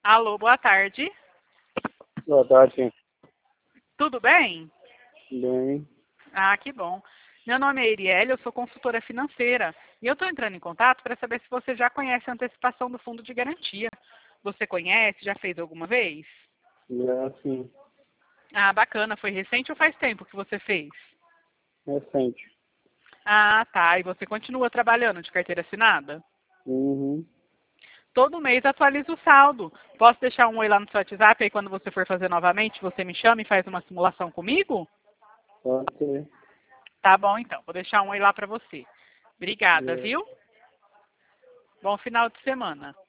Alô, boa tarde. Boa tarde. Tudo bem? Bem, Ah, que bom. Meu nome é Erielle, eu sou consultora financeira. E eu estou entrando em contato para saber se você já conhece a antecipação do fundo de garantia. Você conhece? Já fez alguma vez? já sim, Ah, bacana. Foi recente ou faz tempo que você fez? recente. Ah, tá. E você continua trabalhando de carteira assinada? Uhum, Todo mês atualiza o saldo. Posso deixar um oi lá no seu WhatsApp, aí quando você for fazer novamente, você me chama e faz uma simulação comigo? pode ser. Tá bom, então. Vou deixar um oi lá para você. Obrigada, Já. viu? Bom final de semana.